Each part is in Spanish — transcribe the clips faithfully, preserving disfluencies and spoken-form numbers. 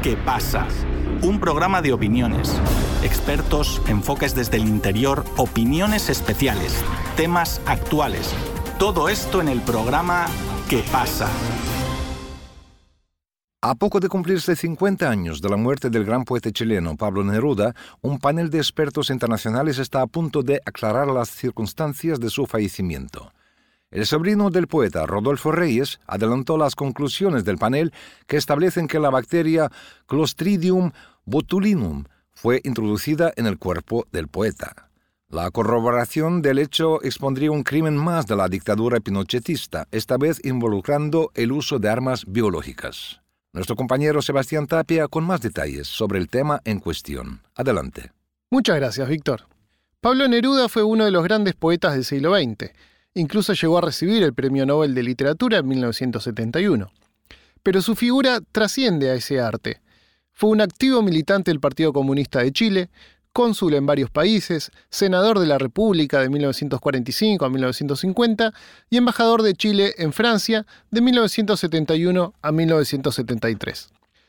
¿Qué pasa? Un programa de opiniones, expertos, enfoques desde el interior, opiniones especiales, temas actuales. Todo esto en el programa ¿Qué pasa? A poco de cumplirse cincuenta años de la muerte del gran poeta chileno Pablo Neruda, un panel de expertos internacionales está a punto de aclarar las circunstancias de su fallecimiento. El sobrino del poeta, Rodolfo Reyes, adelantó las conclusiones del panel que establecen que la bacteria Clostridium botulinum fue introducida en el cuerpo del poeta. La corroboración del hecho expondría un crimen más de la dictadura pinochetista, esta vez involucrando el uso de armas biológicas. Nuestro compañero Sebastián Tapia con más detalles sobre el tema en cuestión. Adelante. Muchas gracias, Víctor. Pablo Neruda fue uno de los grandes poetas del siglo veinte. Incluso llegó a recibir el Premio Nobel de Literatura en mil novecientos setenta y uno. Pero su figura trasciende a ese arte. Fue un activo militante del Partido Comunista de Chile, cónsul en varios países, senador de la República de mil novecientos cuarenta y cinco a mil novecientos cincuenta y embajador de Chile en Francia de mil novecientos setenta y uno a mil novecientos setenta y tres.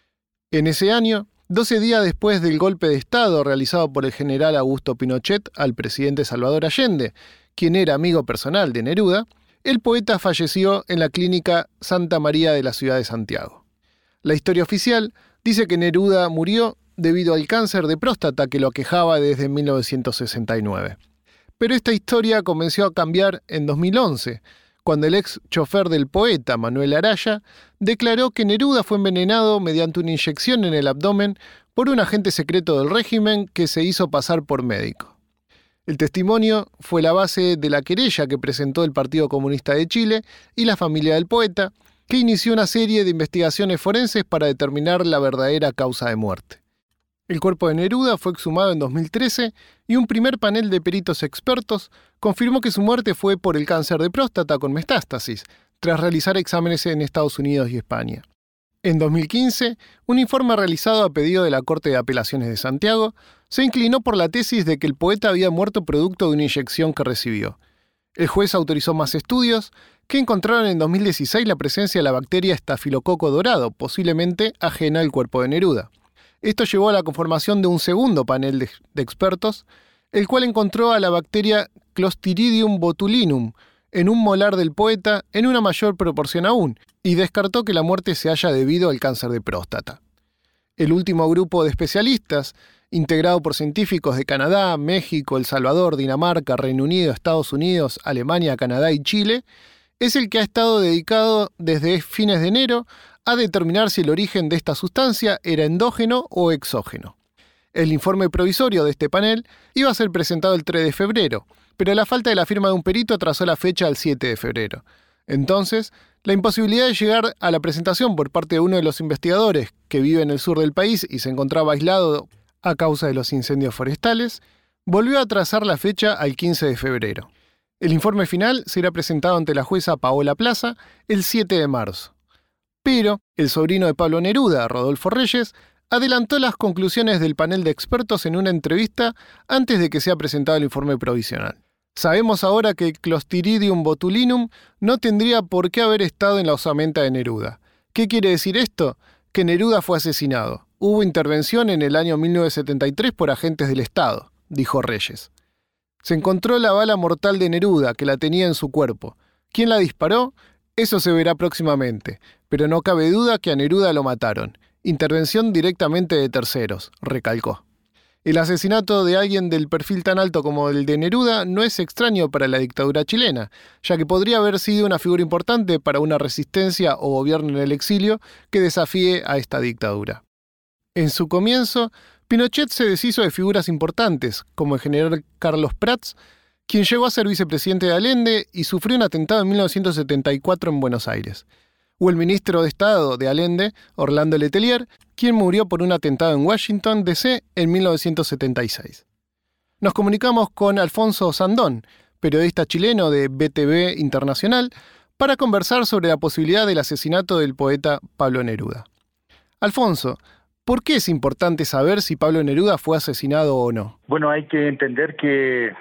En ese año, doce días después del golpe de Estado realizado por el general Augusto Pinochet al presidente Salvador Allende, quien era amigo personal de Neruda, el poeta falleció en la clínica Santa María de la ciudad de Santiago. La historia oficial dice que Neruda murió debido al cáncer de próstata que lo aquejaba desde mil novecientos sesenta y nueve. Pero esta historia comenzó a cambiar en dos mil once, cuando el ex chofer del poeta, Manuel Araya, declaró que Neruda fue envenenado mediante una inyección en el abdomen por un agente secreto del régimen que se hizo pasar por médico. El testimonio fue la base de la querella que presentó el Partido Comunista de Chile y la familia del poeta, que inició una serie de investigaciones forenses para determinar la verdadera causa de muerte. El cuerpo de Neruda fue exhumado en dos mil trece y un primer panel de peritos expertos confirmó que su muerte fue por el cáncer de próstata con metástasis, tras realizar exámenes en Estados Unidos y España. En dos mil quince, un informe realizado a pedido de la Corte de Apelaciones de Santiago se inclinó por la tesis de que el poeta había muerto producto de una inyección que recibió. El juez autorizó más estudios que encontraron en dos mil dieciséis la presencia de la bacteria estafilococo dorado, posiblemente ajena al cuerpo de Neruda. Esto llevó a la conformación de un segundo panel de, de expertos, el cual encontró a la bacteria Clostridium botulinum en un molar del poeta en una mayor proporción aún, y descartó que la muerte se haya debido al cáncer de próstata. El último grupo de especialistas, integrado por científicos de Canadá, México, El Salvador, Dinamarca, Reino Unido, Estados Unidos, Alemania, Canadá y Chile, es el que ha estado dedicado desde fines de enero a determinar si el origen de esta sustancia era endógeno o exógeno. El informe provisorio de este panel iba a ser presentado el tres de febrero, pero la falta de la firma de un perito atrasó la fecha al siete de febrero. Entonces, la imposibilidad de llegar a la presentación por parte de uno de los investigadores que vive en el sur del país y se encontraba aislado a causa de los incendios forestales, volvió a atrasar la fecha al quince de febrero. El informe final será presentado ante la jueza Paola Plaza el siete de marzo. Pero el sobrino de Pablo Neruda, Rodolfo Reyes, adelantó las conclusiones del panel de expertos en una entrevista antes de que sea presentado el informe provisional. Sabemos ahora que el Clostridium botulinum no tendría por qué haber estado en la osamenta de Neruda. ¿Qué quiere decir esto? Que Neruda fue asesinado. Hubo intervención en el año mil novecientos setenta y tres por agentes del Estado, dijo Reyes. Se encontró la bala mortal de Neruda, que la tenía en su cuerpo. ¿Quién la disparó? Eso se verá próximamente, pero no cabe duda que a Neruda lo mataron. Intervención directamente de terceros, recalcó. El asesinato de alguien del perfil tan alto como el de Neruda no es extraño para la dictadura chilena, ya que podría haber sido una figura importante para una resistencia o gobierno en el exilio que desafíe a esta dictadura. En su comienzo, Pinochet se deshizo de figuras importantes, como el general Carlos Prats, quien llegó a ser vicepresidente de Allende y sufrió un atentado en mil novecientos setenta y cuatro en Buenos Aires. O el ministro de Estado de Allende, Orlando Letelier, quien murió por un atentado en Washington, D C en mil novecientos setenta y seis. Nos comunicamos con Alfonso Sandón, periodista chileno de B T V Internacional, para conversar sobre la posibilidad del asesinato del poeta Pablo Neruda. Alfonso, ¿por qué es importante saber si Pablo Neruda fue asesinado o no? Bueno, hay que entender que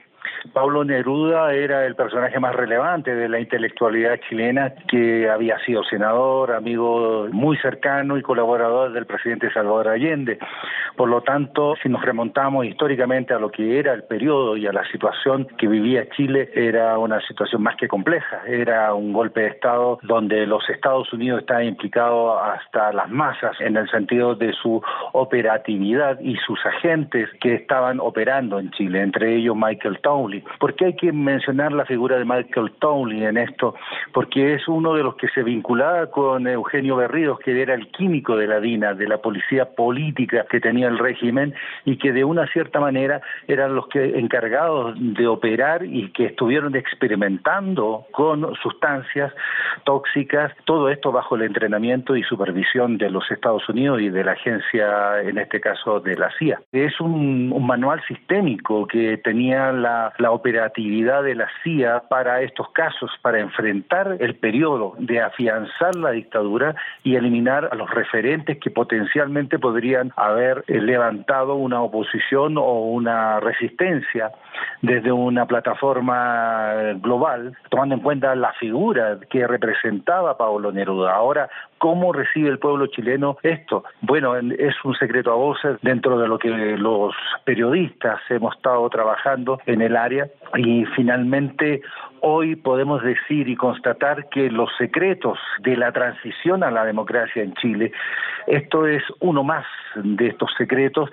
Pablo Neruda era el personaje más relevante de la intelectualidad chilena, que había sido senador, amigo muy cercano y colaborador del presidente Salvador Allende. Por lo tanto, si nos remontamos históricamente a lo que era el periodo y a la situación que vivía Chile, era una situación más que compleja. Era un golpe de Estado donde los Estados Unidos estaban implicados hasta las masas en el sentido de su operatividad y sus agentes que estaban operando en Chile, entre ellos Michael Townley. ¿Por qué hay que mencionar la figura de Michael Townley en esto? Porque es uno de los que se vinculaba con Eugenio Berríos, que era el químico de la DINA, de la policía política que tenía el régimen, y que de una cierta manera eran los que encargados de operar y que estuvieron experimentando con sustancias tóxicas, todo esto bajo el entrenamiento y supervisión de los Estados Unidos y de la agencia, en este caso de la C I A. Es un, un manual sistémico que tenía la, la operatividad de la C I A para estos casos, para enfrentar el periodo de afianzar la dictadura y eliminar a los referentes que potencialmente podrían haber levantado una oposición o una resistencia desde una plataforma global, tomando en cuenta la figura que representaba Pablo Neruda. Ahora, ¿cómo recibe el pueblo chileno esto? Bueno, es un secreto a voces dentro de lo que los periodistas hemos estado trabajando en el área, y finalmente hoy podemos decir y constatar que los secretos de la transición a la democracia en Chile, esto es uno más de estos secretos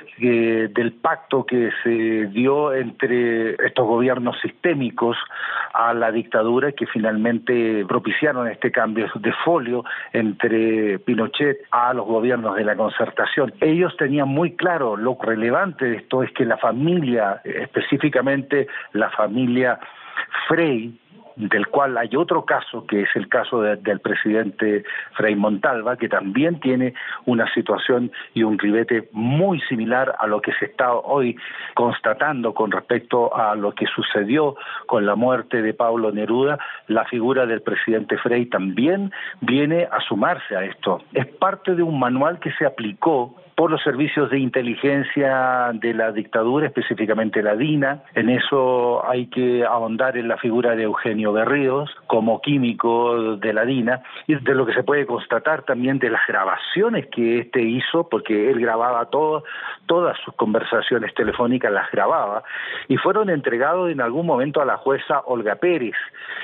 eh, del pacto que se dio entre estos gobiernos sistémicos a la dictadura, que finalmente propiciaron este cambio de folio entre Pinochet a los gobiernos de la Concertación. Ellos tenían muy claro lo relevante de esto es que la familia, específicamente la familia Frey, del cual hay otro caso, que es el caso de, del presidente Frei Montalva, que también tiene una situación y un ribete muy similar a lo que se está hoy constatando con respecto a lo que sucedió con la muerte de Pablo Neruda. La figura del presidente Frei también viene a sumarse a esto. Es parte de un manual que se aplicó por los servicios de inteligencia de la dictadura, específicamente la DINA. En eso hay que ahondar en la figura de Eugenio Berríos como químico de la DINA, y de lo que se puede constatar también de las grabaciones que éste hizo, porque él grababa todo, todas sus conversaciones telefónicas, las grababa, y fueron entregados en algún momento a la jueza Olga Pérez.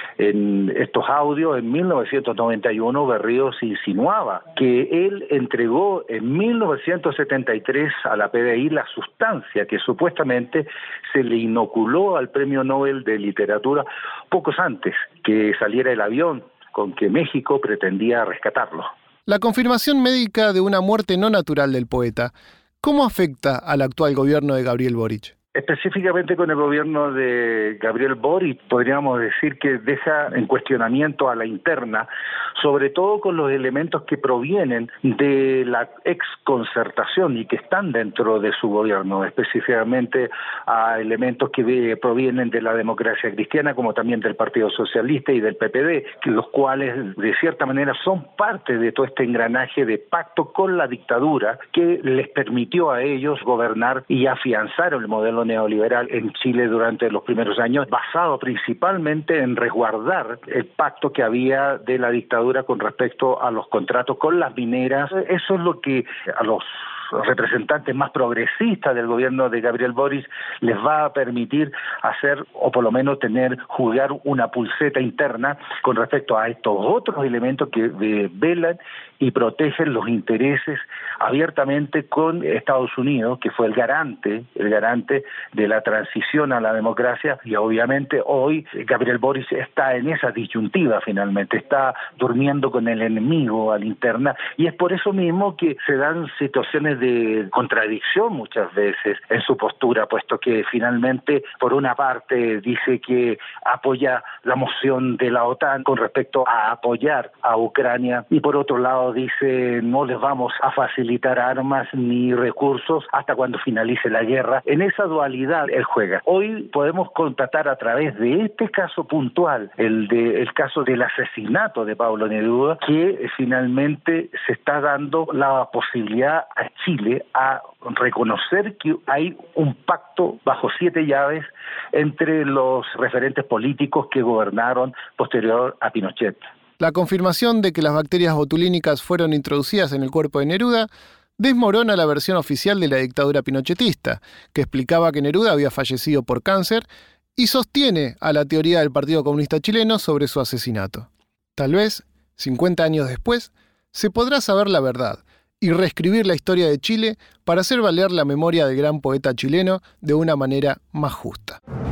En estos audios, en mil novecientos noventa y uno, Berríos insinuaba que él entregó en mil novecientos setenta y tres a la P D I la sustancia que supuestamente se le inoculó al Premio Nobel de Literatura pocos antes que saliera el avión con que México pretendía rescatarlo. La confirmación médica de una muerte no natural del poeta, ¿cómo afecta al actual gobierno de Gabriel Boric? Específicamente con el gobierno de Gabriel Boric, podríamos decir que deja en cuestionamiento a la interna, sobre todo con los elementos que provienen de la exconcertación y que están dentro de su gobierno, específicamente a elementos que provienen de la democracia cristiana, como también del Partido Socialista y del P P D, los cuales de cierta manera son parte de todo este engranaje de pacto con la dictadura que les permitió a ellos gobernar y afianzar el modelo neoliberal en Chile durante los primeros años, basado principalmente en resguardar el pacto que había de la dictadura con respecto a los contratos con las mineras. Eso es lo que a los representantes más progresistas del gobierno de Gabriel Boric les va a permitir hacer, o por lo menos tener, jugar una pulseta interna con respecto a estos otros elementos que eh, velan y protegen los intereses abiertamente con Estados Unidos, que fue el garante, el garante de la transición a la democracia, y obviamente hoy Gabriel Boric está en esa disyuntiva finalmente, está durmiendo con el enemigo a la interna, y es por eso mismo que se dan situaciones de contradicción muchas veces en su postura, puesto que finalmente, por una parte, dice que apoya la moción de la OTAN con respecto a apoyar a Ucrania, y por otro lado dice no les vamos a facilitar armas ni recursos hasta cuando finalice la guerra. En esa dualidad él juega. Hoy podemos constatar a través de este caso puntual, el de el caso del asesinato de Pablo Neruda, que finalmente se está dando la posibilidad a Chile Chile a reconocer que hay un pacto bajo siete llaves entre los referentes políticos que gobernaron posterior a Pinochet. La confirmación de que las bacterias botulínicas fueron introducidas en el cuerpo de Neruda desmorona la versión oficial de la dictadura pinochetista, que explicaba que Neruda había fallecido por cáncer, y sostiene a la teoría del Partido Comunista Chileno sobre su asesinato. Tal vez, cincuenta años después, se podrá saber la verdad y reescribir la historia de Chile para hacer valer la memoria del gran poeta chileno de una manera más justa.